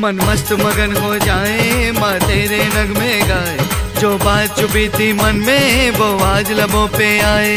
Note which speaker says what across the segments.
Speaker 1: मन मस्त मगन हो जाए, माँ तेरे नगमे गाए। जो बात छुपी थी मन में वो आज लबों पे आए।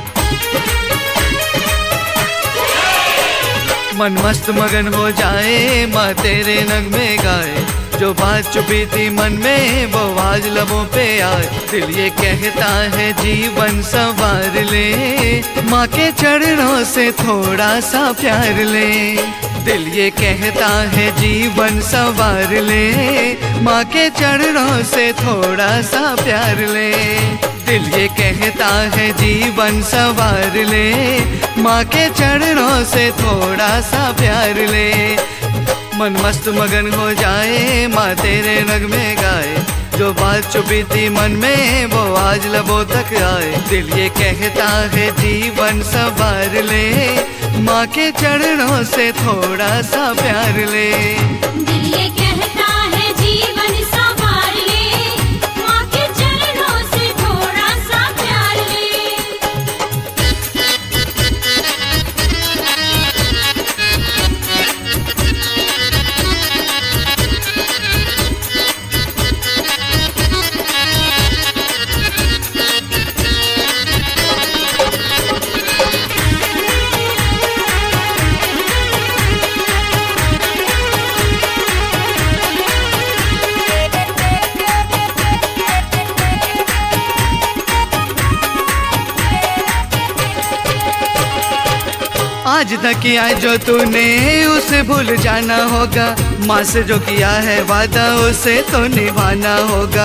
Speaker 1: मन मस्त मगन हो जाए, माँ तेरे नगमे गाए। जो बात छुपी थी मन में वो आज लबों पे आए। दिल ये कहता है जीवन संवार ले, माँ के चरणों से थोड़ा सा प्यार ले। दिल ये कहता है जीवन संवार ले, माँ के चरणों से थोड़ा सा प्यार ले। दिल ये कहता है जीवन संवार ले, माँ के चरणों से थोड़ा सा प्यार ले। मन मस्त मगन हो जाए, माँ तेरे नगमे गाए। जो बात छुपी थी मन में वो आज लबों तक आए। दिल ये कहता है जीवन संवार ले, माँ के चरणों से थोड़ा सा प्यार ले।
Speaker 2: दिल ये कहता है जीवन संवार ले, माँ के चरणों से थोड़ा सा प्यार ले।
Speaker 1: आज तक किया जो तूने उसे भूल जाना होगा, माँ से जो किया है वादा उसे तो निभाना होगा।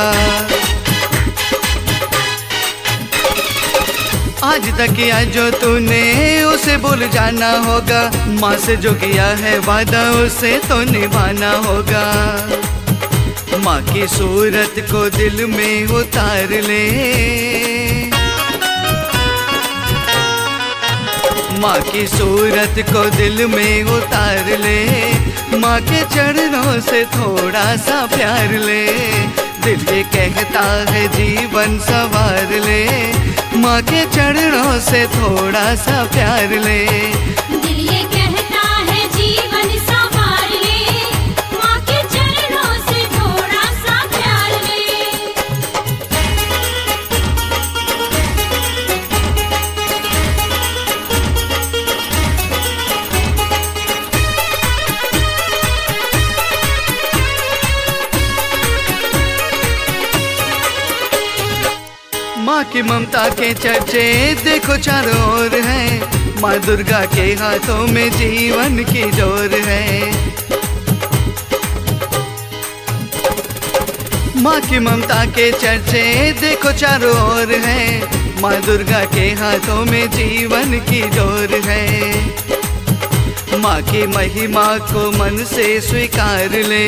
Speaker 1: आज तक किया जो तूने उसे भूल जाना होगा, माँ से जो किया है वादा उसे तो निभाना होगा। माँ की सूरत को दिल में उतार ले, माँ की सूरत को दिल में उतार ले। माँ के चरणों से थोड़ा सा प्यार ले। दिल ये कहता है जीवन संवार ले, माँ के चरणों से थोड़ा सा प्यार ले।
Speaker 2: दिल ये कहता है जीवन संवार ले, माँ के चरणों से थोड़ा सा प्यार ले।
Speaker 1: माँ की ममता के चर्चे देखो चारों ओर हैं, माँ दुर्गा के हाथों में जीवन की डोर है। माँ की ममता के चर्चे देखो चारों ओर हैं, माँ दुर्गा के हाथों में जीवन की डोर है। माँ की महिमा को मन से स्वीकार ले,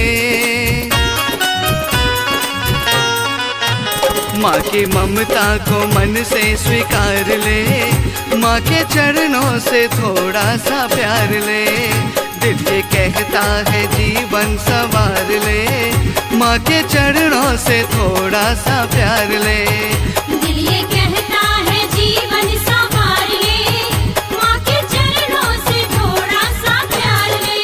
Speaker 1: माँ की ममता को मन से स्वीकार ले। माँ के चरणों से थोड़ा सा प्यार ले। दिल ये कहता है जीवन संवार ले, माँ के चरणों से थोड़ा सा प्यार ले।
Speaker 2: दिल ये कहता है जीवन संवार ले, माँ के चरणों से थोड़ा सा प्यार ले।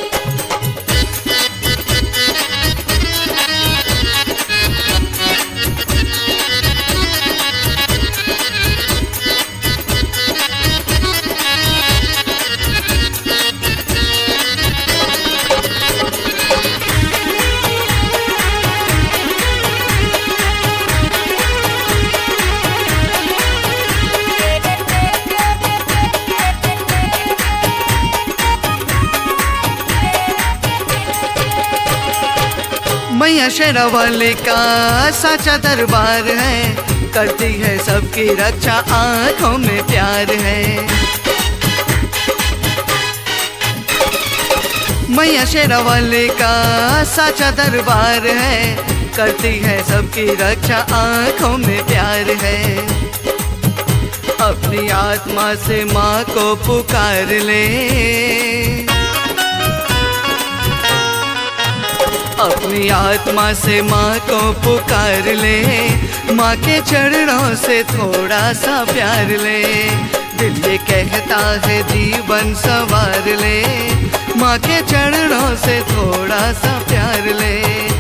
Speaker 1: मैया शेरावाली का साचा दरबार है, करती है सबकी रक्षा आँखों में प्यार है। मैया शेरावाली का साचा दरबार है, करती है सबकी रक्षा आँखों में प्यार है। अपनी आत्मा से माँ को पुकार ले, अपनी आत्मा से माँ को पुकार ले। माँ के चरणों से थोड़ा सा प्यार ले। दिल ये कहता है जीवन संवार ले, माँ के चरणों से थोड़ा सा प्यार ले।